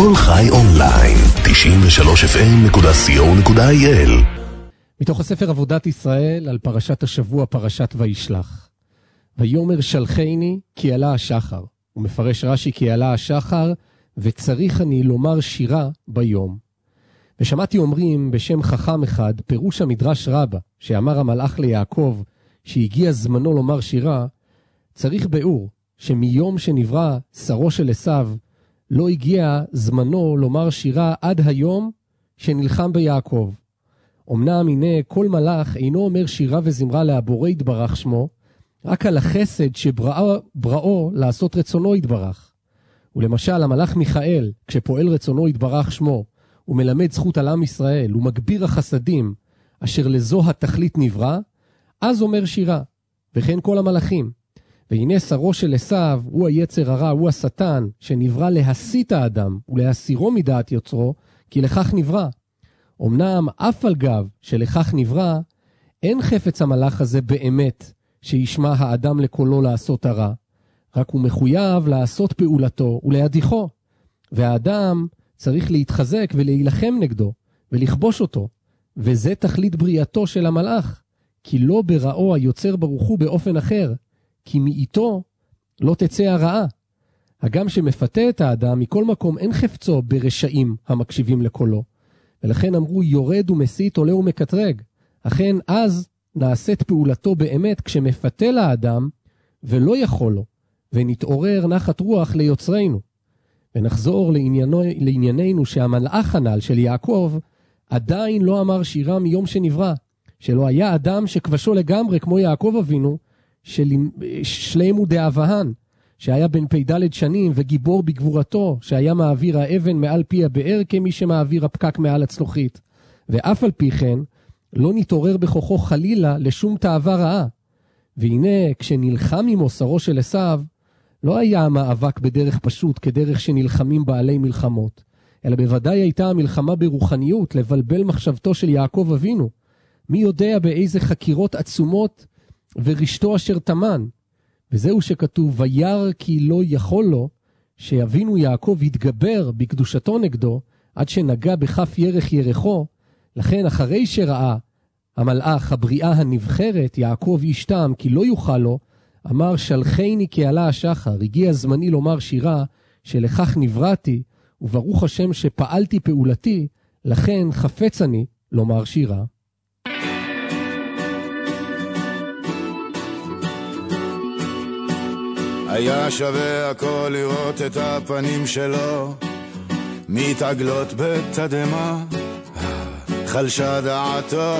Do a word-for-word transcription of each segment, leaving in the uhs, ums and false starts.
כל חי אונליין, תשעים ושלוש אף אם נקודה סי או נקודה איי אל. מתוך הספר עבודת ישראל על פרשת השבוע, פרשת וישלח. ויאמר שלחני כי עלה השחר. הוא מפרש רש"י כי עלה השחר, וצריך אני לומר שירה ביום. ושמעתי אומרים בשם חכם אחד, פירוש המדרש רבה, שאמר המלאך ליעקב, שהגיע זמנו לומר שירה, צריך ביאור, שמיום שנברא שרו של עשיו, לא הגיע זמנו לומר שירה עד היום שנלחם ביעקב. אמנם הנה כל מלאך אינו אומר שירה וזמרה להבורא יתברך שמו, רק על החסד שבראו לעשות רצונו יתברך. ולמשל המלאך מיכאל, כשפועל רצונו יתברך שמו, הוא מלמד זכות על עם ישראל, הוא מגביר החסדים, אשר לזו התכלית נברא, אז אומר שירה, וכן כל המלאכים. והנה שרו של עשיו, הוא היצר הרע, הוא השטן, שנברא להסית האדם ולהסירו מדעת יוצרו, כי לכך נברא. אמנם אף על גב שלכך נברא, אין חפץ המלאך הזה באמת, שישמע האדם לקולו לעשות הרע, רק הוא מחויב לעשות פעולתו ולהדיחו. והאדם צריך להתחזק ולהילחם נגדו, ולכבוש אותו, וזה תכלית בריאתו של המלאך, כי לא בראו היוצר ברוך הוא באופן אחר, כי מאיתו לא תצא הרעה. הגם שמפתה את האדם, מכל מקום אין חפצו ברשעים המקשיבים לקולו. ולכן אמרו יורד ומסית, עולה ומקטרג. אכן אז נעשית פעולתו באמת כשמפתה לאדם ולא יכול לו, ונתעורר נחת רוח ליוצרנו. ונחזור לעניינו, לענייננו שהמלאך הנ"ל של יעקב עדיין לא אמר שירה מיום שנברא, שלא היה אדם שכבשו לגמרי כמו יעקב אבינו, שלמו דאבהן, שהיה בן פ"ד שנים וגיבור בגבורתו, שהיה מעביר האבן מעל פי הבאר כמי שמעביר הפקק מעל הצלוחית. ואף על פי כן, לא נתעורר בכוחו חלילה לשום תאווה רעה. והנה, כשנלחם עם שרו של עשיו, לא היה המאבק בדרך פשוט כדרך שנלחמים בעלי מלחמות, אלא בוודאי הייתה המלחמה ברוחניות לבלבל מחשבתו של יעקב אבינו. מי יודע באיזה חקירות עצומות ורשתו אשר תמן. וזהו שכתוב, וירא כי לא יכול לו, שאבינו יעקב התגבר בקדושתו נגדו, עד שנגע בכף ירך ירחו. לכן אחרי שראה המלאך הבריאה הנבחרת, יעקב איש תם, כי לא יוכל לו, אמר שלחני כי עלה השחר, הגיע זמני לומר שירה, שלכך נבראתי, וברוך השם שפעלתי פעולתי, לכן חפץ אני לומר שירה. היה שווה הכל לראות את הפנים שלו מתעגלות בתדמה, חלשה דעתו,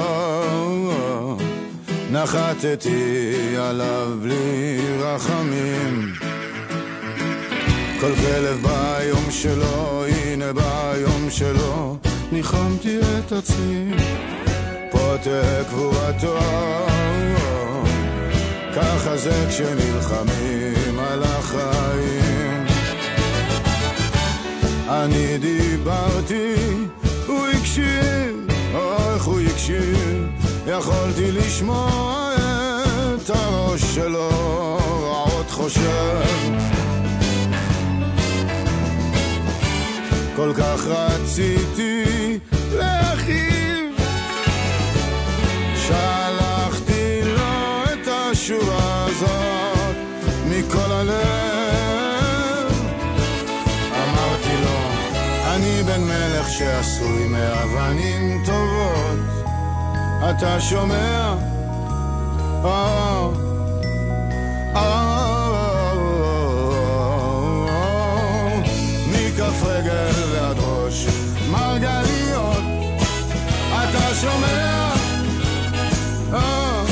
נחתתי עליו בלי רחמים. כל כלב ביום שלו, הנה ביום שלו, ניחמתי את עצמי, פותק גבורתו. ככה זה כשנלחמים על החיים. אני דיברתי, הוא הקשיב, איך הוא הקשיב, יכולתי לשמוע את הראש שלו רעות חושב. כל כך רציתי להכאיב, שלחתי לו את השורה הזאת מכל הלב. אמרתי לו, אני בן מלך שעשוי מאבנים טובות, אתה שומע? אה, אה, מכף רגל ועד ראש מרגליות, אתה שומע? אה,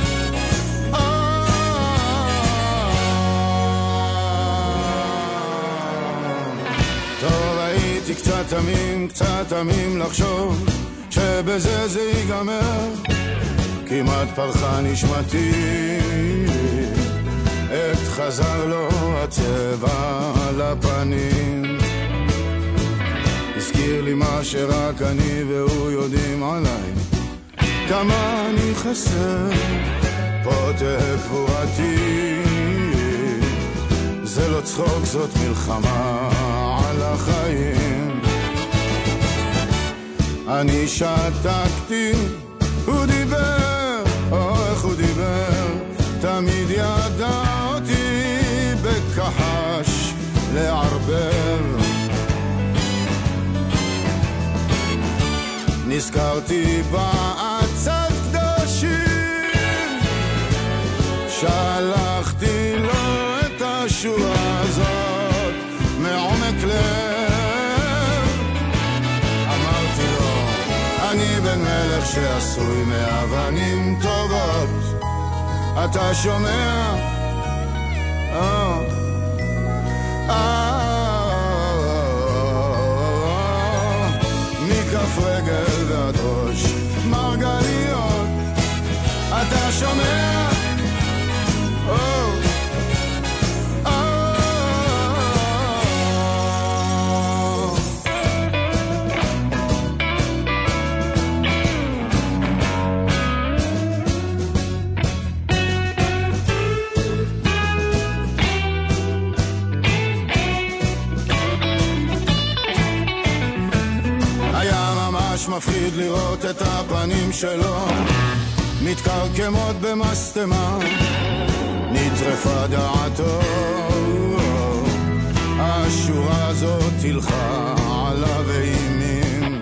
טוב הייתי קצת תמים, קצת תמים לחשוב שבזה זה ייגמר. כמעט פרחה נשמתי, עת חזר לו הצבע לפנים. הזכיר לי מה שרק אני והוא יודעים עליי, כמה אני חסר, פותק גבורתי. זה לא צחוק, זאת מלחמה על החיים. אני שתקתי, הוא דיבר, או איך הוא דיבר, תמיד ידע אותי בכחש לערבר. נזכרתי בעצת קדושים, שלחתי לו את השורה הזאת מעומק לב. אמרתי לו, אני בן מלך שעשוי מאבנים טובות, אתה שומע? אה, אה, מכף רגל ועד ראש מרגליות, אתה שומע? אה, מפחיד לראות את הפנים שלו מתקרקמות במסתמה, נטרפה דעתו, השורה הזאת תלכה עליו אימים,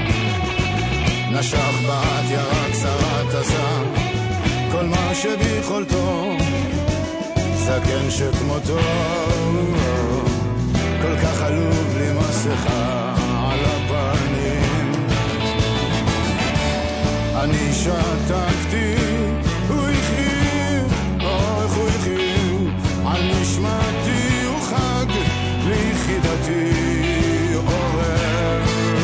נשך בת ירק שרת עזה כל מה שביכולתו, זקן שכמותו כל כך עלוב לי מסכה על הפנים. אני שתקתי, הוא יחיר, או איך הוא יחיר, על נשמתי הוא חג, ליחידתי עורר.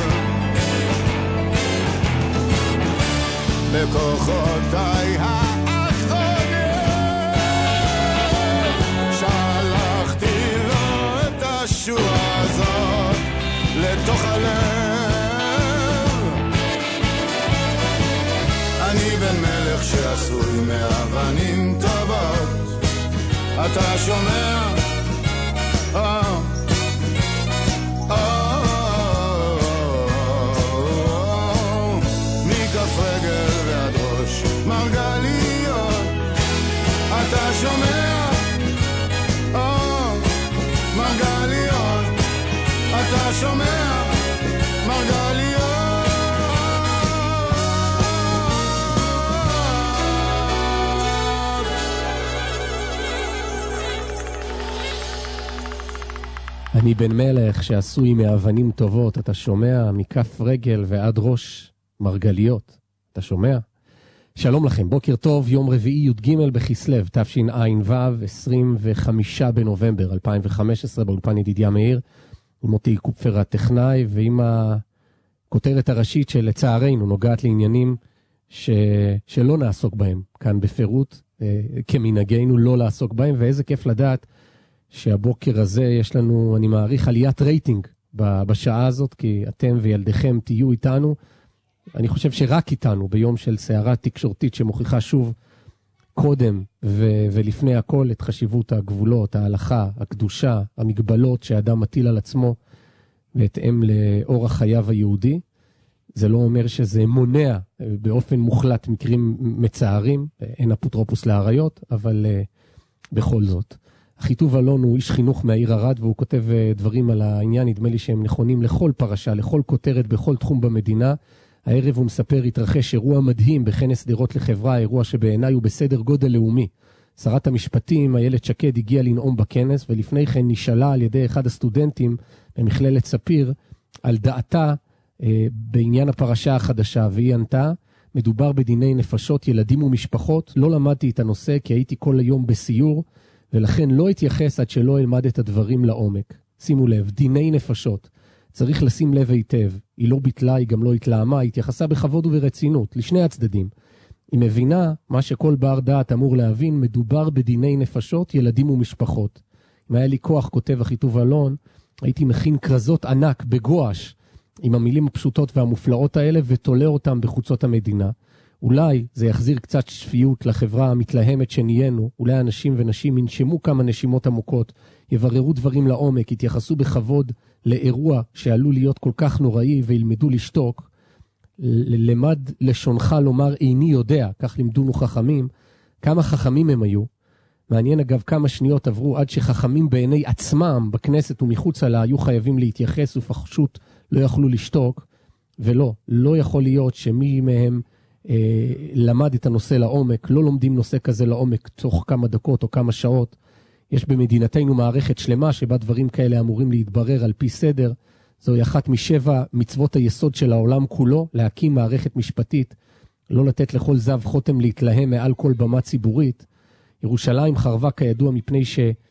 בכוחותיי האחרונים, שלחתי לו את השורה הזאת לתוך הלב. אני בן מלך שעשוי מאבנים טובות, אתה שומע? אה, אה, מכף רגל ועד ראש מרגליות, אתה שומע? אה, מרגליות, אתה שומע? מרגליות. אני בן מלך שעשוי מאבנים טובות, אתה שומע? מכף רגל ועד ראש מרגליות, אתה שומע? שלום לכם, בוקר טוב, יום רביעי י"ג בכסלו, תשע"ו, עשרים וחמישה בנובמבר אלפיים וחמש עשרה, באולפן ידידיה מאיר, עם מוטי קופפר הטכנאי, ועם הכותרת הראשית שלצערנו נוגעת לעניינים ש... שלא נעסוק בהם כאן בפירוט, כמנהגנו לא לעסוק בהם, ואיזה כיף לדעת שהבוקר הזה יש לנו, אני מעריך, עליית רייטינג בשעה הזאת, כי אתם וילדיכם תהיו איתנו. אני חושב שרק איתנו ביום של סערה תקשורתית שמוכיחה שוב קודם ו- ולפני הכל את חשיבות הגבולות, ההלכה, הקדושה, המגבלות שהאדם מטיל על עצמו בהתאם לאורח חייו היהודי. זה לא אומר שזה מונע באופן מוחלט מקרים מצערים, אין אפוטרופוס לעריות, אבל uh, בכל זאת. חיטוב אלון הוא איש חינוך מהעיר ערד, והוא כותב דברים על העניין, נדמה לי שהם נכונים לכל פרשה, לכל כותרת, בכל תחום במדינה. הערב הוא מספר, התרחש אירוע מדהים בכנס שדרות לחברה, אירוע שבעיניי הוא בסדר גודל לאומי. שרת המשפטים, איילת שקד, הגיעה לנאום בכנס, ולפני כן נשאלה על ידי אחד הסטודנטים במכללת ספיר, על דעתה אה, בעניין הפרשה החדשה, והיא ענתה, מדובר בדיני נפשות, ילדים ומשפחות, לא למדתי את הנושא כי הייתי כל היום בסיור, ולכן לא התייחס עד שלא אלמד את הדברים לעומק. שימו לב, דיני נפשות. צריך לשים לב היטב. היא לא ביטלה, היא גם לא התלהמה, היא התייחסה בכבוד וברצינות, לשני הצדדים. היא מבינה מה שכל בר דעת אמור להבין, מדובר בדיני נפשות, ילדים ומשפחות. אם היה לי כוח, כותב החיטוב אלון, הייתי מכין קרזות ענק בגואש, עם המילים הפשוטות והמופלאות האלה, ותולה אותם בחוצות המדינה. אולי זה יחזיר קצת שפיות לחברה המתלהמת שנהיינו, אולי אנשים ונשים ינשמו כמה נשימות עמוקות, יבררו דברים לעומק, יתייחסו בכבוד לאירוע שעלול להיות כל כך נוראי וילמדו לשתוק, למד לשונך לומר איני יודע, כך לימדונו חכמים. כמה חכמים הם היו. מעניין אגב כמה שניות עברו עד שחכמים בעיני עצמם בכנסת ומחוץ לה היו חייבים להתייחס ופשוט לא יכלו לשתוק. ולא, לא יכול להיות שמי מהם אה, למד את הנושא לעומק, לא לומדים נושא כזה לעומק תוך כמה דקות או כמה שעות. יש במדינתנו מערכת שלמה שבה דברים כאלה אמורים להתברר על פי סדר. זוהי אחת משבע מצוות היסוד של העולם כולו, להקים מערכת משפטית, לא לתת לכל זב חותם להתלהם מעל כל במה ציבורית. ירושלים חרבה כידוע מפני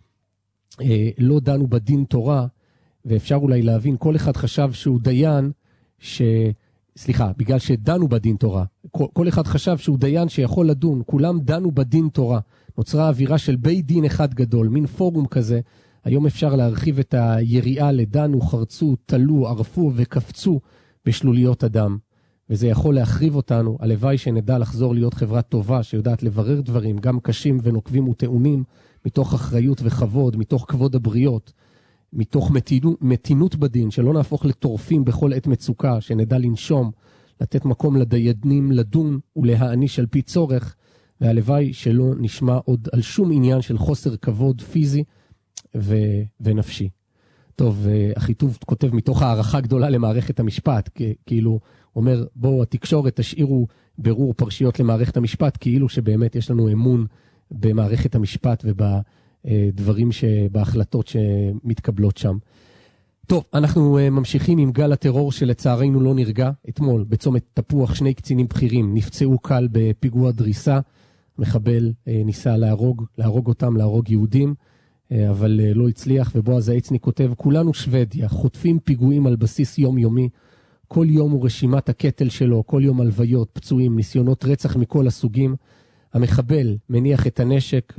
שלא דנו בדין תורה, ואפשר אולי להבין, כל אחד חשב שהוא דיין, ש... סליחה, בגלל שדנו בדין תורה, כל, כל אחד חשב שהוא דיין שיכול לדון, כולם דנו בדין תורה. נוצרה אווירה של בית דין אחד גדול, מין פורום כזה. היום אפשר להרחיב את היריעה לדנו, חרצו, תלו, ערפו וקפצו בשלוליות אדם. וזה יכול להחריב אותנו. הלוואי שנדע לחזור להיות חברה טובה, שיודעת לברר דברים, גם קשים ונוקבים וטעונים, מתוך אחריות וכבוד, מתוך כבוד הבריות, מתוך מתינות, מתינות בדין, שלא נהפוך לטורפים בכל עת מצוקה, שנדע לנשום, לתת מקום לדיינים לדון ולהעניש על פי צורך, והלוואי שלא נשמע עוד על שום עניין של חוסר כבוד פיזי ו- ונפשי. טוב, אחיטוב כותב מתוך הערכה גדולה למערכת המשפט, כאילו אומר, בואו התקשורת תשאירו ברור פרשיות למערכת המשפט, כאילו שבאמת יש לנו אמון במערכת המשפט ובדברים, בהחלטות שמתקבלות שם. טוב, אנחנו ממשיכים עם גל הטרור שלצערנו לא נרגע. אתמול בצומת תפוח שני קצינים בכירים נפצעו קל בפיגוע דריסה. מחבל ניסה להרוג, להרוג אותם, להרוג יהודים, אבל לא הצליח. ובועז העצני כותב, כולנו שוודיה, חוטפים פיגועים על בסיס יומיומי. כל יום הוא רשימת הקטל שלו, כל יום הלוויות, פצועים, ניסיונות רצח מכל הסוגים. המחבל מניח את הנשק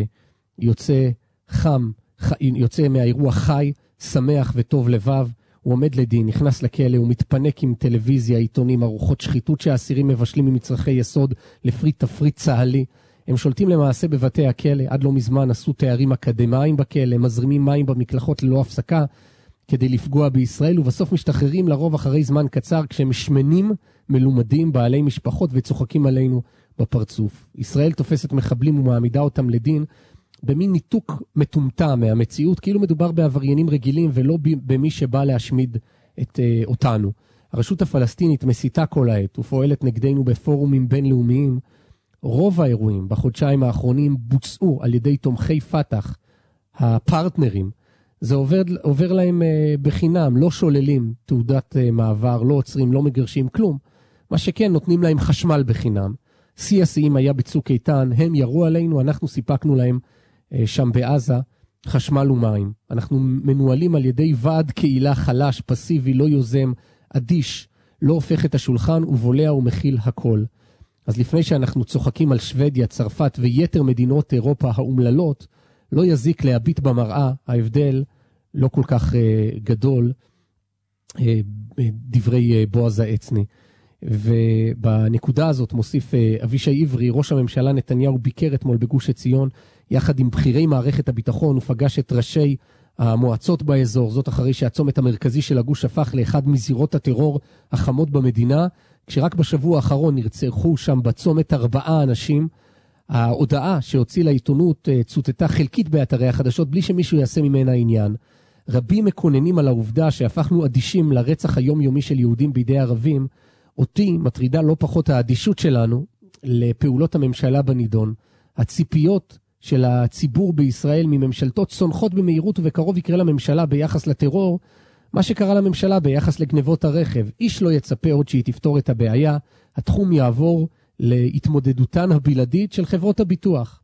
ויוצא חם, ח... יוצא מהאירוע חי, שמח וטוב לבב. הוא עומד לדין, נכנס לכלא, הוא מתפנק עם טלוויזיה, עיתונים, ארוחות שחיתות שהאסירים מבשלים ממצרכי יסוד לפריט תפריט צהלי. הם שולטים למעשה בבתי הכלא, עד לא מזמן עשו תארים אקדמיים בכלא, מזרימים מים במקלחות ללא הפסקה כדי לפגוע בישראל, ובסוף משתחררים לרוב אחרי זמן קצר כשהם שמנים, מלומדים, בעלי משפחות וצוחקים עלינו בפרצוף. ישראל תופסת מחבלים ומעמידה אותם לדין במין ניתוק מטומטם מהמציאות, כאילו מדובר בעבריינים רגילים ולא במי שבא להשמיד את uh, אותנו. הרשות הפלסטינית מסיתה כל העת ופועלת נגדנו בפורומים בינלאומיים. רוב האירועים בחודשיים האחרונים בוצעו על ידי תומכי פתח, הפרטנרים. זה עובר, עובר להם uh, בחינם, לא שוללים תעודת uh, מעבר, לא עוצרים, לא מגרשים, כלום. מה שכן, נותנים להם חשמל בחינם. שיא השיאים היה בצוק איתן, הם ירו עלינו, אנחנו סיפקנו להם uh, שם בעזה חשמל ומים. אנחנו מנוהלים על ידי ועד קהילה חלש, פסיבי, לא יוזם, אדיש, לא הופך את השולחן ובולע ומכיל הכל. אז לפני שאנחנו צוחקים על שוודיה, צרפת ויתר מדינות אירופה האומללות, לא יזיק להביט במראה, ההבדל לא כל כך uh, גדול, uh, דברי uh, בועז העצני. ובנקודה הזאת מוסיף uh, אבישי עברי, ראש הממשלה נתניהו ביקר אתמול בגוש עציון, יחד עם בכירי מערכת הביטחון, ופגש את ראשי המועצות באזור, זאת אחרי שהצומת המרכזי של הגוש הפך לאחד מזירות הטרור החמות במדינה, כשרק בשבוע האחרון נרצחו שם בצומת ארבעה אנשים. ההודעה שהוציא לעיתונות צוטטה חלקית באתרי החדשות, בלי שמישהו יעשה ממנה עניין. רבים מקוננים על העובדה שהפכנו אדישים לרצח היומיומי של יהודים בידי ערבים. אותי מטרידה לא פחות האדישות שלנו לפעולות הממשלה בנידון. הציפיות של הציבור בישראל מממשלתות צונחות במהירות, ובקרוב יקרה לממשלה ביחס לטרור מה שקרה לממשלה ביחס לגנבות הרכב. איש לא יצפה עוד שהיא תפתור את הבעיה, התחום יעבור להתמודדותן הבלעדית של חברות הביטוח.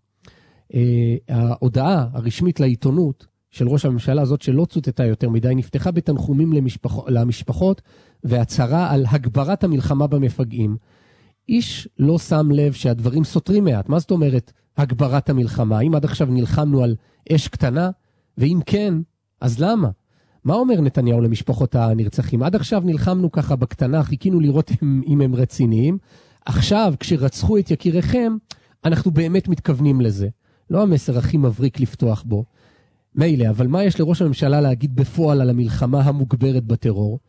ההודעה הרשמית לעיתונות של ראש הממשלה, זאת שלא צוטטה יותר מדי, נפתחה בתנחומים למשפח... למשפחות והצהרה על הגברת המלחמה במפגעים. איש לא שם לב שהדברים סותרים מעט. מה זאת אומרת הגברת המלחמה? אם עד עכשיו נלחמנו על אש קטנה, ואם כן, אז למה? מה אומר נתניהו למשפחות הנרצחים? עד עכשיו נלחמנו ככה בקטנה, חיכינו לראות אם, אם הם רציניים. עכשיו, כשרצחו את יקיריכם, אנחנו באמת מתכוונים לזה. לא המסר הכי מבריק לפתוח בו. מילא, אבל מה יש לראש הממשלה להגיד בפועל על המלחמה המוגברת בטרור?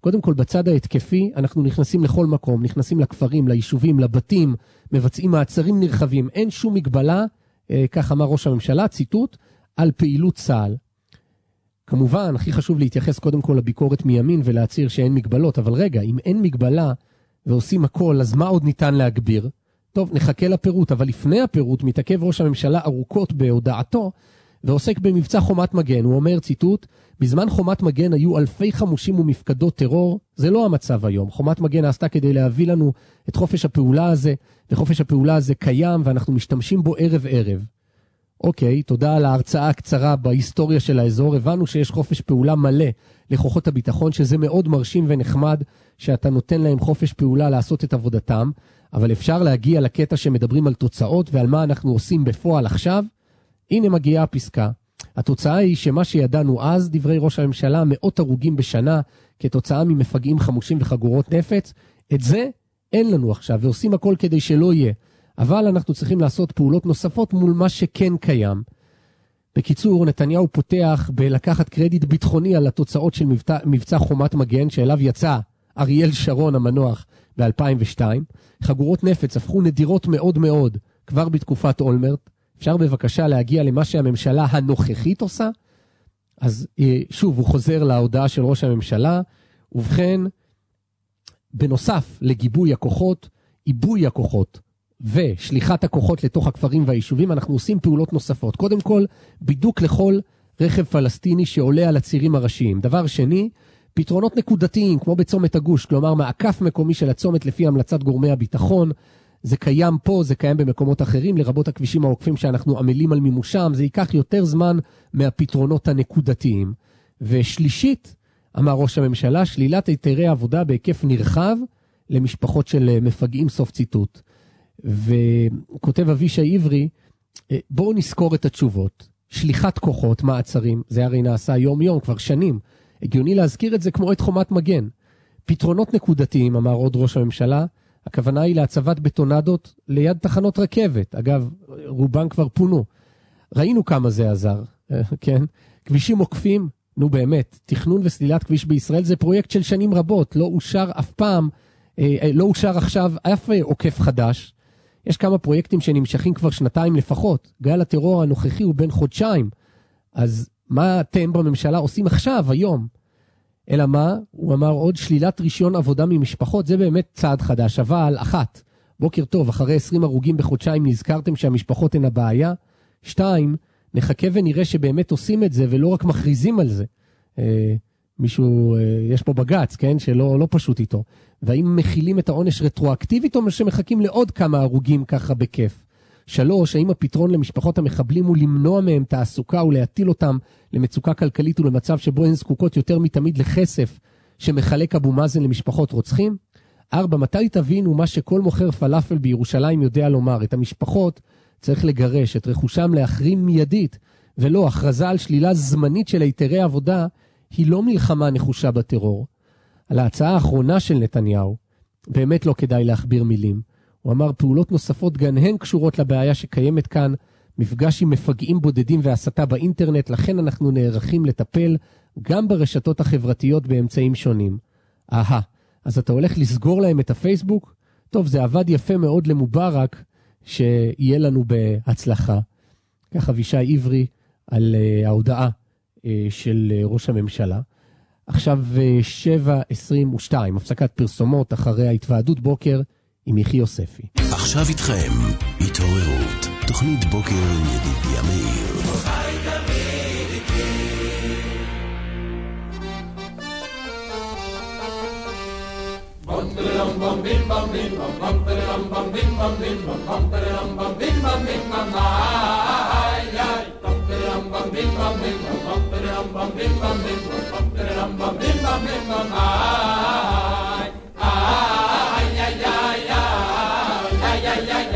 קודם כל, בצד ההתקפי, אנחנו נכנסים לכל מקום, נכנסים לכפרים, ליישובים, לבתים, מבצעים מעצרים נרחבים. אין שום מגבלה, כך אמר ראש הממשלה, ציטוט, על פעילות צה"ל. כמובן, הכי חשוב להתייחס קודם כל לביקורת מימין ולהצהיר שאין מגבלות, אבל רגע, אם אין מגבלה ועושים הכל, אז מה עוד ניתן להגביר? טוב, נחכה לפירוט, אבל לפני הפירוט מתעכב ראש הממשלה ארוכות בהודעתו, ועוסק במבצע חומת מגן. הוא אומר, ציטוט, בזמן חומת מגן היו אלפי חמושים ומפקדות טרור, זה לא המצב היום. חומת מגן נעשתה כדי להביא לנו את חופש הפעולה הזה, וחופש הפעולה הזה קיים, ואנחנו משתמשים בו ערב ערב. אוקיי, תודה על ההרצאה הקצרה בהיסטוריה של האזור. הבנו שיש חופש פעולה מלא לכוחות הביטחון, שזה מאוד מרשים ונחמד שאתה נותן להם חופש פעולה לעשות את עבודתם, אבל אפשר להגיע לקטע שמדברים על תוצאות ועל מה אנחנו עושים בפועל עכשיו. הנה מגיעה הפסקה. התוצאה היא שמה שידענו אז, דברי ראש הממשלה, מאות הרוגים בשנה כתוצאה ממפגעים חמושים וחגורות נפץ, את זה אין לנו עכשיו, ועושים הכל כדי שלא יהיה. אבל אנחנו צריכים לעשות פעולות נוספות מול מה שכן קיים. בקיצור, נתניהו פותח בלקחת קרדיט ביטחוני על התוצאות של מבצע, מבצע חומת מגן, שאליו יצא אריאל שרון המנוח ב-אלפיים ושתיים. חגורות נפץ הפכו נדירות מאוד מאוד כבר בתקופת אולמרט. אפשר בבקשה להגיע למה שהממשלה הנוכחית עושה? אז שוב, הוא חוזר להודעה של ראש הממשלה, ובכן, בנוסף לגיבוי הכוחות, עיבוי הכוחות, ושליחת הכוחות לתוך הכפרים והיישובים, אנחנו עושים פעולות נוספות. קודם כל, בידוק לכל רכב פלסטיני שעולה על הצירים הראשיים. דבר שני, פתרונות נקודתיים, כמו בצומת הגוש, כלומר, מעקף מקומי של הצומת לפי המלצת גורמי הביטחון. זה קיים פה, זה קיים במקומות אחרים, לרבות הכבישים העוקפים שאנחנו עמלים על מימושם. זה ייקח יותר זמן מהפתרונות הנקודתיים. ושלישית, אמר ראש הממשלה, שלילת היתרי עבודה בהיקף נרחב למשפחות של מפגעים, סוף ציטוט. וכותב אבישי עברי, בואו נזכור את התשובות. שליחת כוחות, מעצרים, זה הרי נעשה יום יום, כבר שנים. הגיוני להזכיר את זה כמו את חומת מגן. פתרונות נקודתיים, אמר עוד ראש הממשלה, הכוונה היא להצבת בטונדות ליד תחנות רכבת. אגב, רובן כבר פונו. ראינו כמה זה עזר, כן? כבישים עוקפים, נו באמת, תכנון וסלילת כביש בישראל זה פרויקט של שנים רבות, לא אושר אף פעם, לא אושר עכשיו אף עוקף חדש. יש כמה פרויקטים שנמשכים כבר שנתיים לפחות. גל הטרור הנוכחי הוא בין חודשיים. אז מה אתם בממשלה עושים עכשיו, היום? אלא מה? הוא אמר עוד שלילת רישיון עבודה ממשפחות, זה באמת צעד חדש. אבל אחת, בוקר טוב, אחרי עשרים הרוגים בחודשיים נזכרתם שהמשפחות הן הבעיה. שתיים, נחכה ונראה שבאמת עושים את זה ולא רק מכריזים על זה. אה, מישהו, אה, יש פה בגץ, כן? שלא לא פשוט איתו. והאם מכילים את העונש רטרואקטיבית או שמחכים לעוד כמה הרוגים ככה בכיף? שלוש, האם הפתרון למשפחות המחבלים הוא למנוע מהם תעסוקה ולהטיל אותם למצוקה כלכלית ולמצב שבו הן זקוקות יותר מתמיד לכסף שמחלק אבו מאזן למשפחות רוצחים? ארבע, מתי תבינו מה שכל מוכר פלאפל בירושלים יודע לומר? את המשפחות צריך לגרש, את רכושם להחרים מיידית, ולא, הכרזה על שלילה זמנית של היתרי עבודה היא לא מלחמה נחושה בטרור. על ההצעה האחרונה של נתניהו, באמת לא כדאי להכביר מילים. הוא אמר, פעולות נוספות גם הן קשורות לבעיה שקיימת כאן, מפגש עם מפגעים בודדים והסתה באינטרנט, לכן אנחנו נערכים לטפל גם ברשתות החברתיות באמצעים שונים. אהה, אז אתה הולך לסגור להם את הפייסבוק? טוב, זה עבד יפה מאוד למובארק, שיהיה לנו בהצלחה. כך אבישי עברי על uh, ההודעה uh, של uh, ראש הממשלה. עכשיו uh, שבע עשרים ושתיים, הפסקת פרסומות אחרי ההתוועדות בוקר עם יחי יוספי. עכשיו איתכם, התעוררות, תוכנית בוקר עם ידידיה מאיר. Bum bum bim bum bim bum bum bum bim bum bim bum bum bum bim bum bim bum ay ay bum bum bim bum bim bum bum bim bum bim bum bum bim bum bim bum ay ay ay ay ay ay ay ay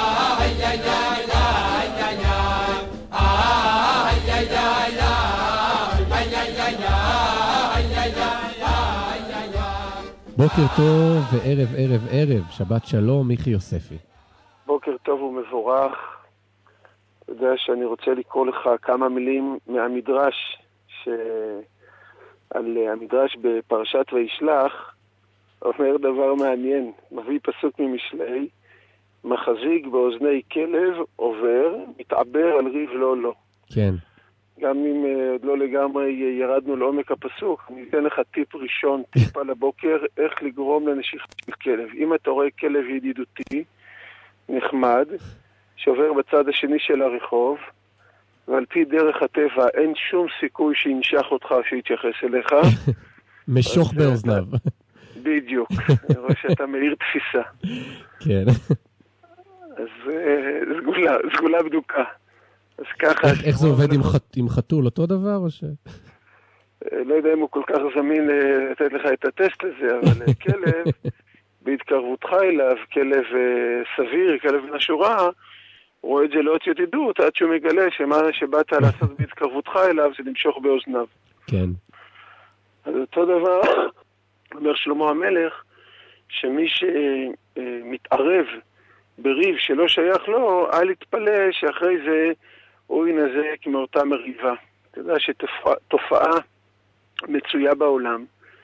בוקר טוב וערב ערב ערב, שבת שלום, יחי יוספי. בוקר טוב ומבורך. אתה יודע שאני רוצה לקרוא לך כמה מילים מהמדרש ש... על המדרש בפרשת וישלח, אומר דבר מעניין, מביא פסוק ממשלי, מחזיק באוזני כלב עובר, מתעבר על ריב לא לא. כן. גם אם עוד לא לגמרי ירדנו לעומק הפסוק, אני אתן לך טיפ ראשון, טיפ על הבוקר, איך לגרום לנשיכה של כלב. אם אתה רואה כלב ידידותי, נחמד, שעובר בצד השני של הרחוב, ועל פי דרך הטבע אין שום סיכוי שינשך אותך או שיתייחס אליך. משוך באוזניו. בדיוק. אני רואה שאתה מאיר תפיסה. כן. אז סגולה, סגולה בדוקה. אז ככה... איך זה עובד עם חתול? אותו דבר או ש... לא יודע אם הוא כל כך זמין לתת לך את הטסט הזה, אבל כלב, בהתקרבותך אליו, כלב סביר, כלב מן השורה, הוא רואה את זה לא ידידות, עד שהוא מגלה שמה שבאת לעשות בהתקרבותך אליו זה למשוך באוזניו. כן. אז אותו דבר, אומר שלמה המלך, שמי שמתערב בריב שלא שייך לו, אל יתפלא שאחרי זה הוא ינזק מאותה מריבה. אתה יודע שתופעה מצויה בעולם,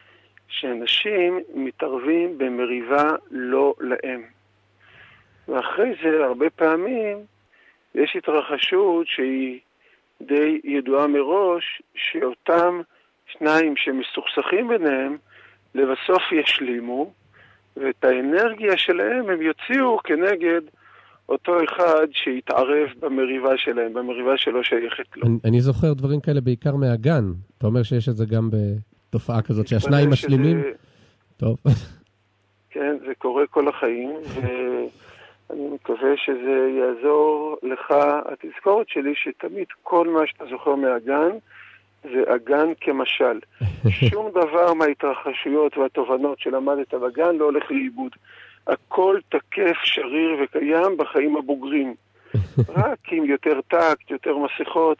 שאנשים מתערבים במריבה לא להם. ואחרי זה הרבה פעמים יש התרחשות שהיא די ידועה מראש, שאותם שניים שמסוכסכים ביניהם לבסוף ישלימו, ואת האנרגיה שלהם הם יוציאו כנגד אותו אחד שיתערב במריבה שלהם, במריבה שלא שייכת לו. אני, אני זוכר דברים כאלה בעיקר מהגן. אתה אומר שיש את זה גם בתופעה כזאת, שהשניים משלימים? שזה... טוב. כן, זה קורה כל החיים, ואני מקווה שזה יעזור לך. התזכורת שלי שתמיד כל מה שאתה זוכר מהגן, זה הגן כמשל. שום דבר מההתרחשויות והתובנות שלמדת בגן לא הולך לאיבוד. הכל תקף, שריר וקיים בחיים הבוגרים. רק עם יותר טקט, יותר מסכות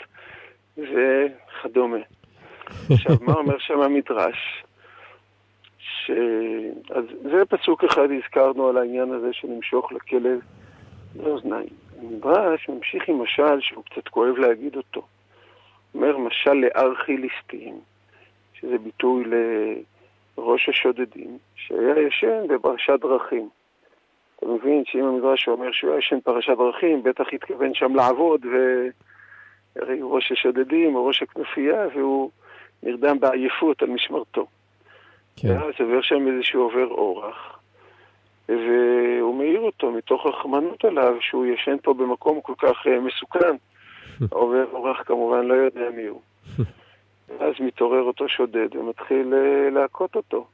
וכדומה. עכשיו, מה אומר שם המדרש? ש... אז זה פסוק אחד הזכרנו על העניין הזה שנמשוך לכלב לאוזניים. המדרש ממשיך עם משל שהוא קצת כואב להגיד אותו. אומר משל לארכיליסטים, שזה ביטוי לראש השודדים, שהיה ישן בפרשת דרכים. אתה מבין שאם המדרש אומר שהוא היה ישן פרשת דרכים, בטח התכוון שם לעבוד, והרי הוא ראש השודדים או ראש הכנופיה, והוא נרדם בעייפות על משמרתו. כן. ואז עובר שם איזשהו עובר אורח, והוא מעיר אותו מתוך רחמנות עליו, שהוא ישן פה במקום כל כך מסוכן. עובר אורח כמובן לא יודע מי הוא. אז מתעורר אותו שודד ומתחיל להכות אותו.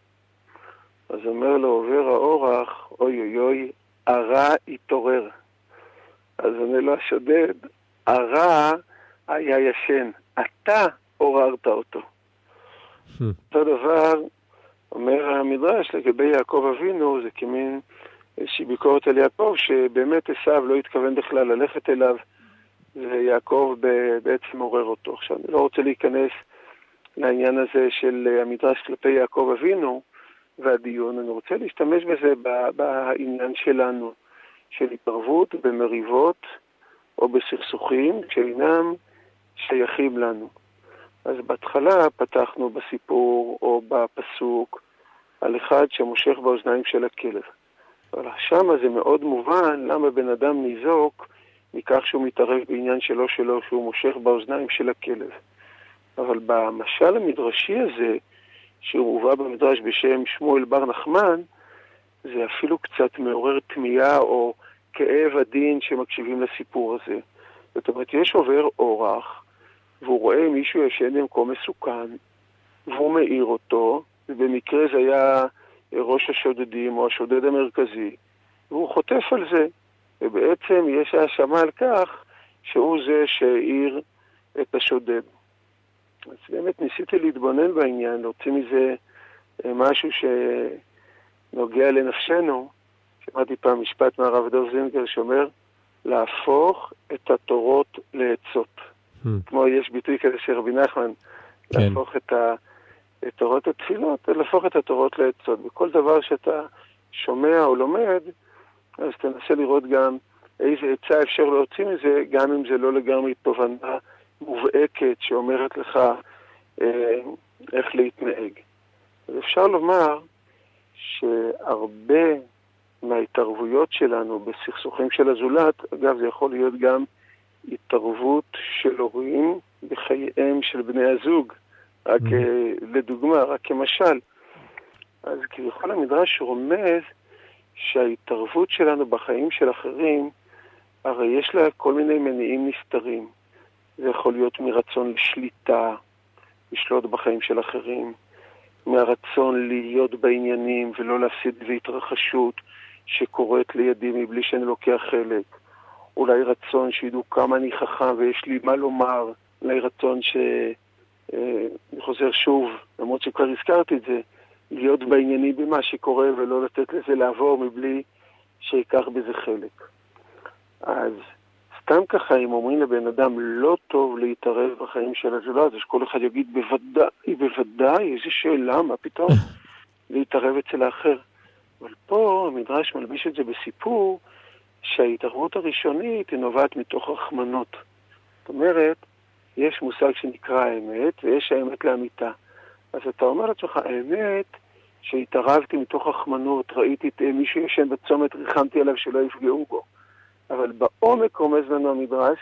אז אומר לו עובר האורח, אוי אוי אוי, הרע התעורר. אז אומר לו השודד, הרע היה ישן, אתה עוררת אותו. אותו דבר אומר המדרש לגבי יעקב אבינו, זה כמין איזושהי ביקורת על יעקב, שבאמת עשיו לא התכוון בכלל ללכת אליו, ויעקב בעצם עורר אותו. עכשיו, אני לא רוצה להיכנס לעניין הזה של המדרש כלפי יעקב אבינו והדיון, אני רוצה להשתמש בזה בעניין שלנו, של התערבות במריבות או בסכסוכים שאינם שייכים לנו. אז בהתחלה פתחנו בסיפור או בפסוק על אחד שמושך באוזניים של הכלב. אבל שם זה מאוד מובן למה בן אדם ניזוק מכך שהוא מתערב בעניין שלו שלו, שהוא מושך באוזניים של הכלב. אבל במשל המדרשי הזה, שהוא מובא במדרש בשם שמואל בר נחמן, זה אפילו קצת מעורר תמיהה או כאב הדין שמקשיבים לסיפור הזה. זאת אומרת, יש עובר אורח, והוא רואה מישהו ישן במקום מסוכן, והוא מאיר אותו, ובמקרה זה היה ראש השודדים או השודד המרכזי, והוא חוטף על זה. ובעצם יש האשמה על כך שהוא זה שהעיר את השודד. אז באמת ניסיתי להתבונן בעניין, להוציא מזה משהו שנוגע לנפשנו. שמעתי פעם משפט מהרב דב זינגר שאומר, להפוך את התורות לעצות. Hmm. כמו יש ביטוי כזה של רבי נחמן, כן. להפוך את, ה, את תורות התפילות, להפוך את התורות לעצות. בכל דבר שאתה שומע או לומד, אז תנסה לראות גם איזה עצה אפשר להוציא מזה, גם אם זה לא לגמרי תובנה מובהקת שאומרת לך, אה, איך להתנהג. אז אפשר לומר שהרבה מההתערבויות שלנו בסכסוכים של הזולת, אגב זה יכול להיות גם התערבות של הורים בחייהם של בני הזוג, רק mm. לדוגמה, רק כמשל. אז כביכול המדרש רומז שההתערבות שלנו בחיים של אחרים, הרי יש לה כל מיני מניעים נסתרים. זה יכול להיות מרצון לשליטה, לשלוט בחיים של אחרים, מהרצון להיות בעניינים ולא להפסיד בהתרחשות שקורית לידי מבלי שאני לוקח חלק. אולי רצון שידעו כמה אני חכם ויש לי מה לומר. אולי רצון ש... אני חוזר שוב, למרות שכבר הזכרתי את זה, להיות בעניינים במה שקורה ולא לתת לזה לעבור מבלי שיקח בזה חלק. אז סתם ככה, אם אומרים לבן אדם לא טוב להתערב בחיים של הזולת, אז כל אחד יגיד בוודאי, בוודאי, איזו שאלה, מה פתאום להתערב אצל האחר. אבל פה המדרש מלביש את זה בסיפור שההתערבות הראשונית היא נובעת מתוך רחמנות. זאת אומרת, יש מושג שנקרא האמת ויש האמת לאמיתה. אז אתה אומר לעצמך, האמת שהתערבתי מתוך רחמנות, ראיתי את מישהו ישן בצומת, ריחמתי עליו שלא יפגעו בו. אבל בעומק רומז לנו המדרש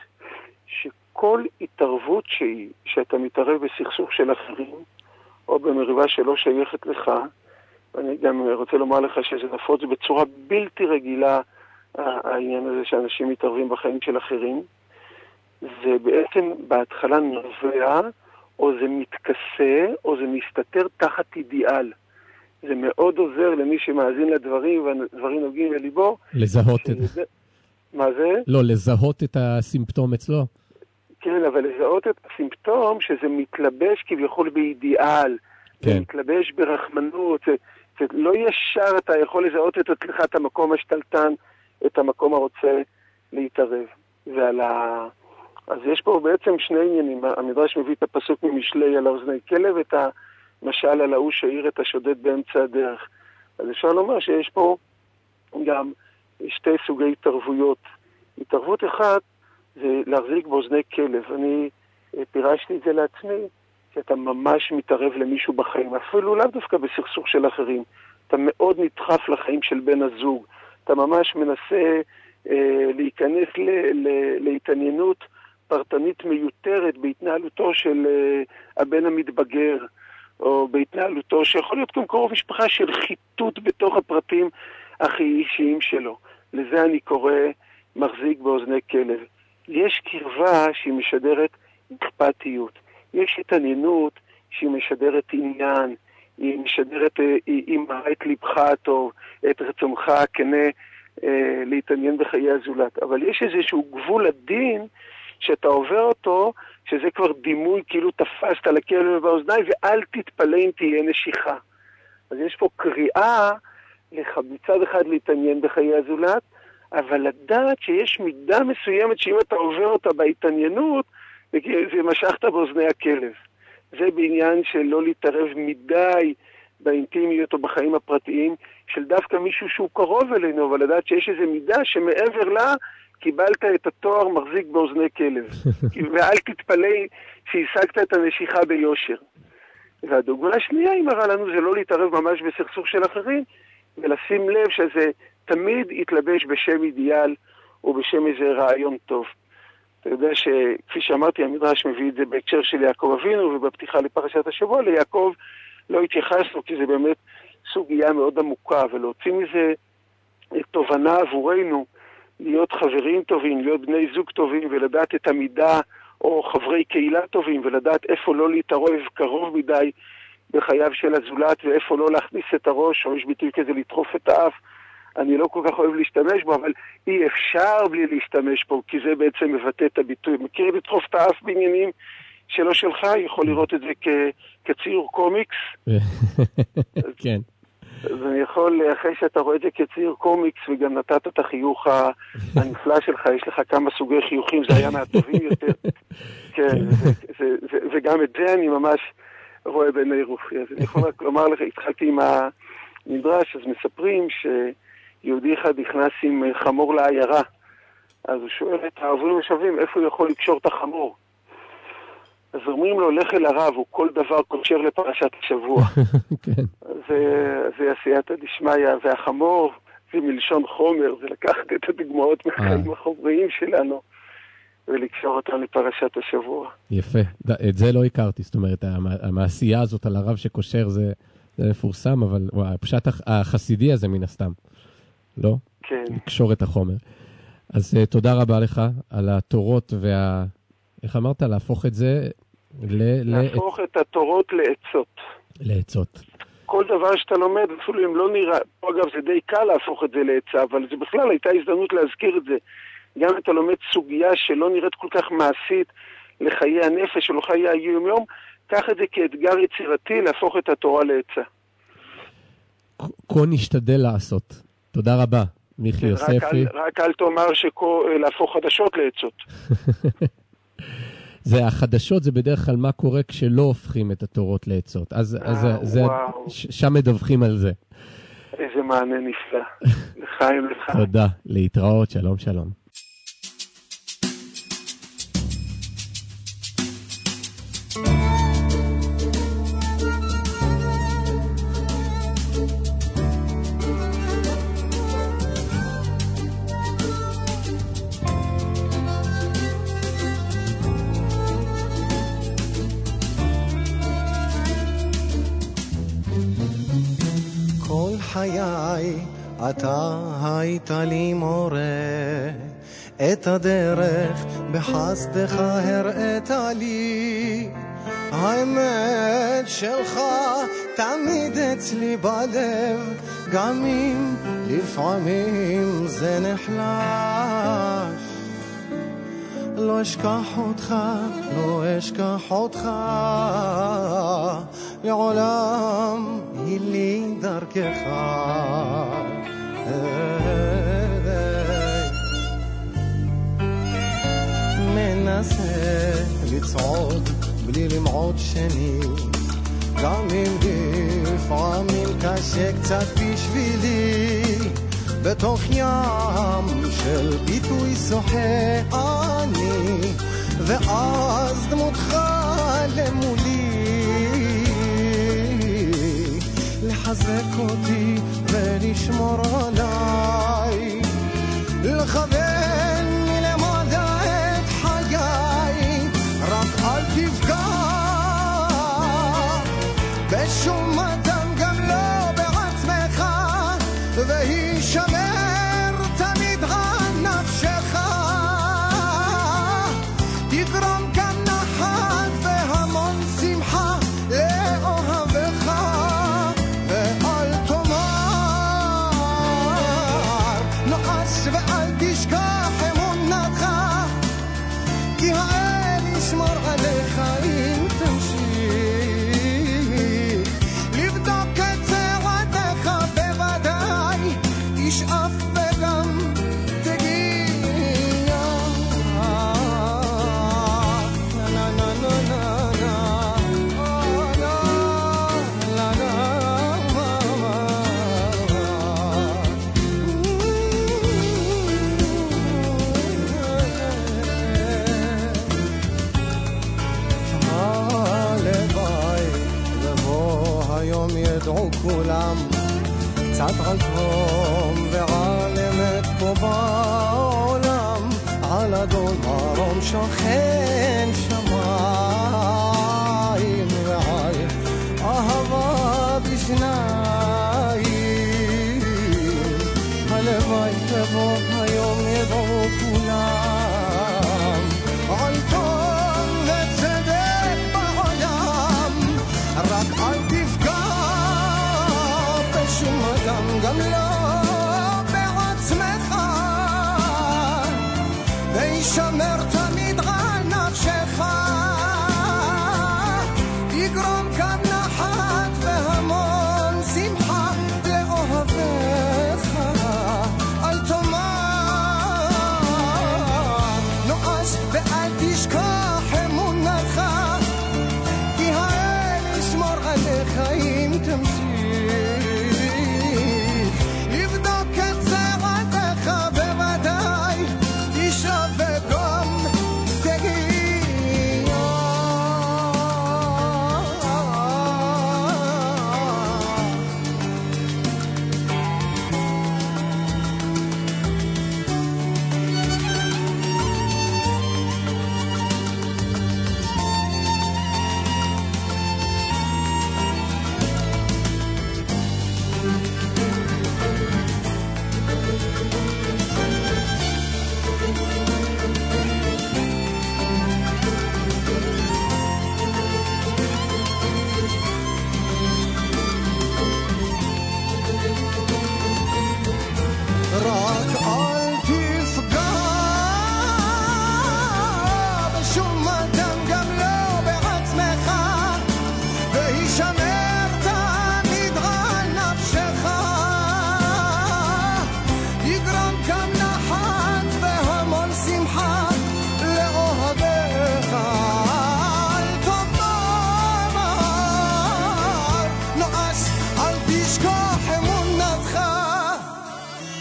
שכל התערבות שהיא, שאתה מתערב בסכסוך של אחרים, או במריבה שלא שייכת לך, ואני גם רוצה לומר לך שזה נפוץ בצורה בלתי רגילה, העניין הזה שאנשים מתערבים בחיים של אחרים, זה בעצם בהתחלה נובע, או זה מתכסה, או זה מסתתר תחת אידיאל. זה מאוד עוזר למי שמאזין לדברים, והדברים נוגעים לליבו. לזהות את זה. מה זה? לא, לזהות את הסימפטום אצלו. כן, אבל לזהות את הסימפטום שזה מתלבש כביכול באידיאל. כן. זה מתלבש ברחמנות. זה, זה לא ישר אתה יכול לזהות את עצמך את המקום השתלטן, את המקום הרוצה להתערב. ועל ה... אז יש פה בעצם שני עניינים. המדרש מביא את הפסוק ממשלי על האוזני כלב, את המשל על ההוא שהעיר את השודד באמצע הדרך. אז אפשר לומר שיש פה גם שתי סוגי התערבויות. התערבות אחת זה להחזיק באוזני כלב. אני פירשתי את זה לעצמי, כי אתה ממש מתערב למישהו בחיים, אפילו לאו דווקא בסכסוך של אחרים. אתה מאוד נדחף לחיים של בן הזוג. אתה ממש מנסה אה, להיכנס ל- ל- להתעניינות פרטנית מיותרת בהתנהלותו של uh, הבן המתבגר, או בהתנהלותו שיכול להיות גם קרוב משפחה של חיתות בתוך הפרטים הכי אישיים שלו. לזה אני קורא מחזיק באוזני כלב. יש קרבה שהיא משדרת אכפתיות. יש התעניינות שהיא משדרת עניין, היא משדרת, היא, היא מראה את לבך הטוב, את רצונך הכנה אה, להתעניין בחיי הזולת. אבל יש איזשהו גבול הדין שאתה עובר אותו, שזה כבר דימוי, כאילו תפסת לכלב באוזניים, ואל תתפלא אם תהיה נשיכה. אז יש פה קריאה, מצד אחד להתעניין בחיי הזולת, אבל לדעת שיש מידה מסוימת שאם אתה עובר אותה בהתעניינות, זה משכת באוזני הכלב. זה בעניין של לא להתערב מדי באינטימיות או בחיים הפרטיים, של דווקא מישהו שהוא קרוב אלינו, אבל לדעת שיש איזו מידה שמעבר לה, קיבלת את התואר מחזיק באוזני כלב. ואל תתפלא שהשגת את הנשיכה ביושר. והדוגמה השנייה היא מראה לנו זה לא להתערב ממש בסכסוך של אחרים, ולשים לב שזה תמיד יתלבש בשם אידיאל או בשם איזה רעיון טוב. אתה יודע שכפי שאמרתי, המדרש מביא את זה בהקשר של יעקב אבינו, ובפתיחה לפרשת השבוע ליעקב לא התייחסנו, כי זה באמת סוגיה מאוד עמוקה, ולהוציא מזה תובנה עבורנו, להיות חברים טובים, להיות בני זוג טובים, ולדעת את המידה, או חברי קהילה טובים, ולדעת איפה לא להתערב קרוב מדי בחייו של הזולת, ואיפה לא להכניס את הראש, או יש ביטוי כזה לדחוף את האף. אני לא כל כך אוהב להשתמש בו, אבל אי אפשר בלי להשתמש בו, כי זה בעצם מבטא את הביטוי. מכיר לדחוף את האף בעניינים שלא שלך, יכול לראות את זה כ- כציור קומיקס. כן. אז אני יכול, אחרי שאתה רואה את זה כציור קומיקס, וגם נתת את החיוך הנפלא שלך, יש לך כמה סוגי חיוכים, זה היה מהטובים יותר. כן, וגם את זה אני ממש רואה בעיני רוחי. אז אני יכול רק לומר לך, התחלתי עם המדרש, אז מספרים שיהודי אחד נכנס עם חמור לעיירה. אז הוא שואל את העוברים ושבים, איפה הוא יכול לקשור את החמור? אז אומרים לו, לך אל הרב, הוא כל דבר קושר לפרשת השבוע. כן. זה, זה עשייתא דשמיא, והחמור זה מלשון חומר, זה לקחת את הדוגמאות מהחיים החומריים שלנו, ולקשור אותם לפרשת השבוע. יפה, את זה לא הכרתי, זאת אומרת, המעשייה הזאת על הרב שקושר זה, זה מפורסם, אבל הפשט החסידי הזה מן הסתם, לא? כן. לקשור את החומר. אז תודה רבה לך על התורות וה... איך אמרת? להפוך את זה ל... להפוך את התורות לעצות. לעצות. כל דבר שאתה לומד, אפילו אם לא נראה, אגב זה די קל להפוך את זה לעצה, אבל זה בכלל הייתה הזדמנות להזכיר את זה. גם אתה לומד סוגיה שלא נראית כל כך מעשית לחיי הנפש או לחיי היום יום, קח את זה כאתגר יצירתי להפוך את התורה לעצה. כה נשתדל לעשות. תודה רבה, מיכי יוספי. רק אל, רק אל תאמר להפוך חדשות לעצות. זה החדשות זה בדרך כלל מה קורה כשלא הופכים את התורות לעצות. אז, אה, אז זה, ש, שם מדווחים על זה. איזה מענה נפלא. לחיים לך. תודה, להתראות, שלום שלום. חיי אתה היית לי מורה, את הדרך בחסדך הראית לי, האמת שלך תמיד אצלי בלב, גם אם לפעמים זה נחלש. לא אשכח אותך, לא אשכח אותך, לעולם היא לי דרכך. מנסה לצעוד בלי למעוד שני, גם אם לפעמים קשה קצת בשבילי, בתוך ים של ביטוי שוחה אני, ואז דמותך למולי, לחזק אותי ולשמור עליי, לכוון מלמעלה את חיי, רק אל תפגע בשום אדם, גם לא בעצמך, והיא שמר תמיד על נפשך, תגרום גם נחת והמון שמחה לאוהבך, ואל תאמר נואש ואל תשכח אמונתך, כי האל ישמור עליך אם תמשיך לבדוק את צעדיך, בוודאי תשאף וגם תגיע. נה נה נה נה נה נה הלוואי לבוא היום ידעו כולם קצת על תום ועל אמת פה בעולם, על אדון מרום שוכן שמיים, ועל אהבה בשניים. הלוואי לבוא היום ידעו כולם על טוב וצדק בעולם, רק אל תפגע בשום אדם, גם לא בעצמך, וישמר תמיד על נפשך, יגרום כאן נחת והמון שמחה לאוהבך, אל תאמר נואש ואל תשכח אמונתך, כי האל ישמור עליך אם תמשיך לבדוק את צעדיך, בוודאי תשאף וגם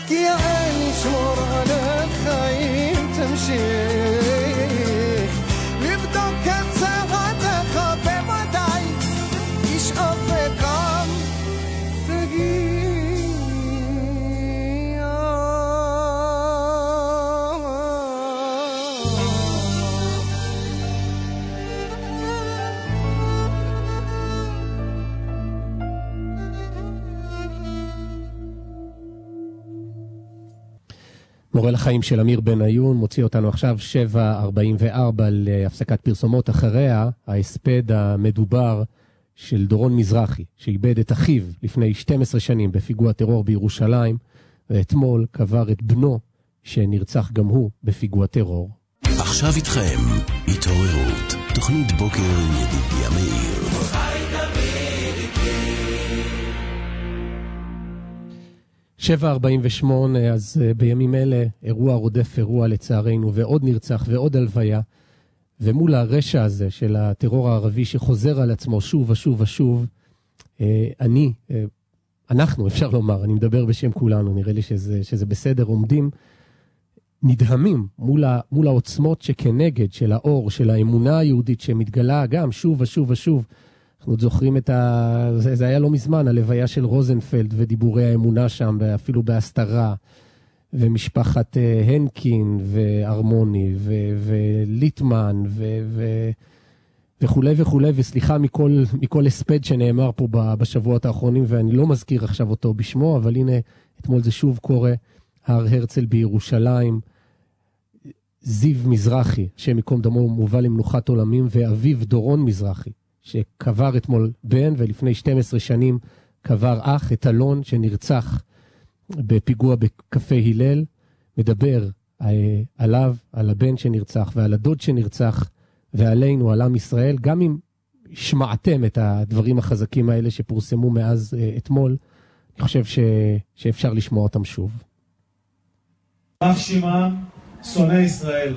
כי יעל ישמור על החיים תמשיך לבדוק את צעדיך בוודאי ישאף וגם תגיע מורה לחיים של אמיר בניון מוציא אותנו עכשיו שבע ארבעים וארבע להפסקת פרסומות. אחריה ההספד המדובר של דורון מזרחי שאיבד את אחיו לפני שתים עשרה שנים בפיגוע טרור בירושלים, ואתמול קבר את בנו שנרצח גם הוא בפיגוע טרור. עכשיו איתכם התעוררות, תוכנית בוקר עם ידידיה מאיר. שבע ארבעים ושמונה, אז uh, בימים אלה אירוע רודף אירוע לצערנו, ועוד נרצח ועוד הלוויה, ומול הרשע הזה של הטרור הערבי שחוזר על עצמו שוב ושוב ושוב, uh, אני, uh, אנחנו אפשר לומר, אני מדבר בשם כולנו, נראה לי שזה, שזה בסדר, עומדים נדהמים מול, ה, מול העוצמות שכנגד של האור, של האמונה היהודית שמתגלה גם שוב ושוב ושוב. אנחנו עוד זוכרים את ה... זה, זה היה לא מזמן, הלוויה של רוזנפלד ודיבורי האמונה שם, אפילו בהסתרה, ומשפחת uh, הנקין וארמוני ו... וליטמן ו... ו... וכולי וכולי, וסליחה מכל, מכל הספד שנאמר פה בשבועות האחרונים, ואני לא מזכיר עכשיו אותו בשמו, אבל הנה, אתמול זה שוב קורה, הר הרצל בירושלים, זיו מזרחי, שמקום דמו מובל למנוחת עולמים, ואביו דורון מזרחי, שקבר אתמול בן, ולפני שתים עשרה שנים קבר אח, את אלון, שנרצח בפיגוע בקפה הלל, מדבר עליו, על הבן שנרצח, ועל הדוד שנרצח, ועלינו, על עם ישראל, גם אם שמעתם את הדברים החזקים האלה שפורסמו מאז אתמול, אני חושב ש... שאפשר לשמוע אותם שוב. אף שמם שונא ישראל.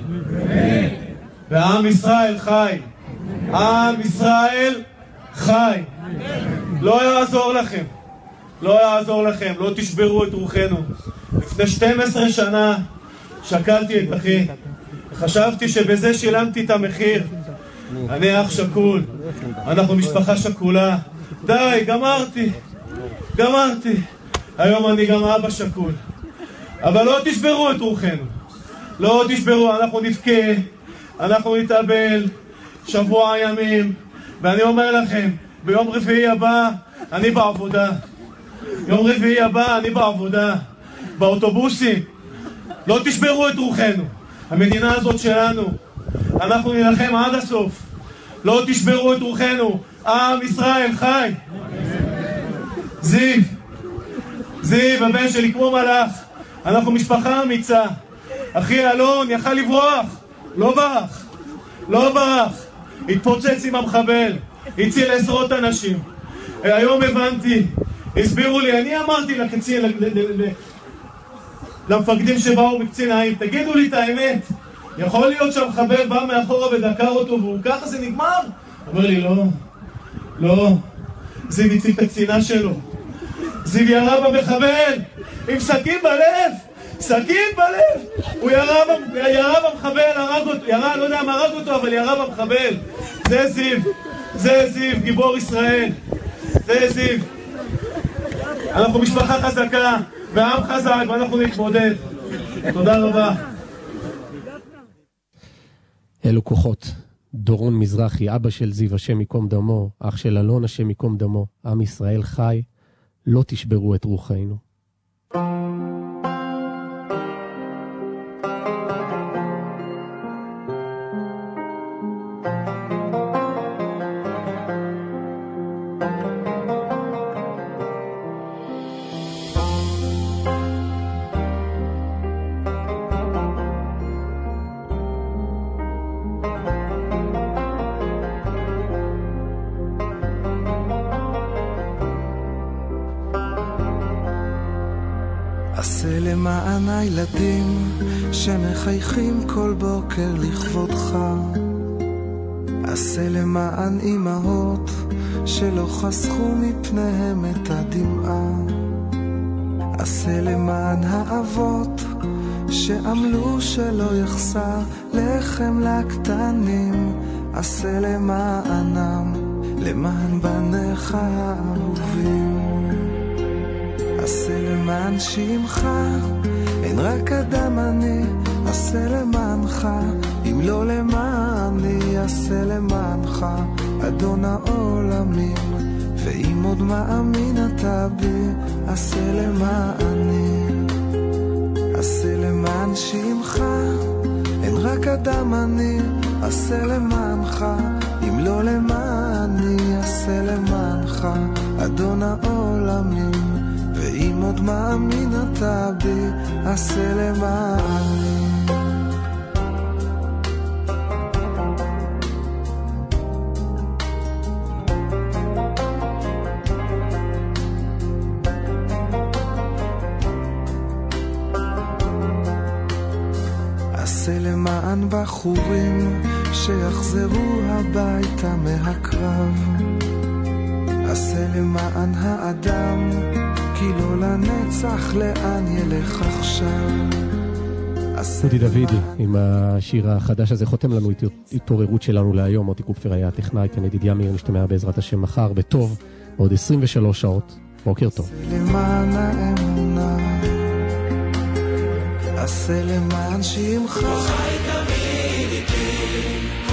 ועם ישראל חי. עם ישראל חי. לא יעזור לכם. לא יעזור לכם. לא תשברו את רוחנו. לפני שתים עשרה שנה שקלתי את אחי. חשבתי שבזה שילמתי את המחיר. אני אח שקול. אנחנו משפחה שקולה. די, גמרתי. גמרתי. היום אני גם אבא שקול. אבל לא תשברו את רוחנו. לא תשברו, אנחנו נבכה, אנחנו נתאבל שבוע ימים, ואני אומר לכם, ביום רביעי הבא אני בעבודה. יום רביעי הבא אני בעבודה, באוטובוסים. לא תשברו את רוחנו. המדינה הזאת שלנו, אנחנו נלחם עד הסוף. לא תשברו את רוחנו. עם ישראל חי. זיו, זיו, הבן שלי כמו מלאך. אנחנו משפחה אמיצה. אחי אלון יכל לברוח, לא ברח, לא ברח. התפוצץ עם המחבל, הציל עשרות אנשים. היום הבנתי, הסבירו לי, אני אמרתי לקצין, למפקדים שבאו מקצין העיר, תגידו לי את האמת, יכול להיות שהמחבל בא מאחורה ודקר אותו והוא ככה זה נגמר? אומר לי לא, לא, זיו הציל את הקצינה שלו. זיו ירה במחבל עם סכין בלב, סכין בלב. הוא ירה, ירה במחבל, הרג אותו, ירה, לא יודע מה הרג אותו, אבל ירה במחבל. זה זיו, זה זיו, גיבור ישראל. זה זיו. אנחנו משפחה חזקה, ועם חזק, ואנחנו נתמודד. תודה רבה. אלו כוחות. דורון מזרחי, אבא של זיו, השם יקום דמו, אח של אלון, השם יקום דמו. עם ישראל חי. לא תשברו את רוחנו. עשה למען הילדים שמחייכים כל בוקר לכבודך. עשה למען אמהות שלא חסכו מפניהם את הדמעה. עשה למען האבות שעמלו שלא יחסר לחם לקטנים, עשה למענם, למען בניך האהובים. עשה למען שמך, אין רק אדם אני, עשה למענך, אם לא למעני, עשה למענך, אדון העולמים. ואם עוד מאמין אתה בי, עשה למעני. עשה למען שמך, אין רק אדם אני, עשה למענך, אם לא למעני, עשה למענך, אדון העולמים. ואם עוד מאמין אתה בי, עשה למעני. עשה למען בחורים שיחזרו הביתה מהקרב, עשה למען האדם, כי לא לנצח לאן ילך עכשיו. אודי דוידי עם השיר החדש הזה חותם לנו את התעוררות שלנו להיום. מוטי קופפר היה הטכנאי, כאן ידידיה מאיר, נשתמע בעזרת השם מחר בטוב עוד עשרים ושלוש שעות. בוקר טוב. למען האמונה, עשה למען שמך, חי תמיד איתי,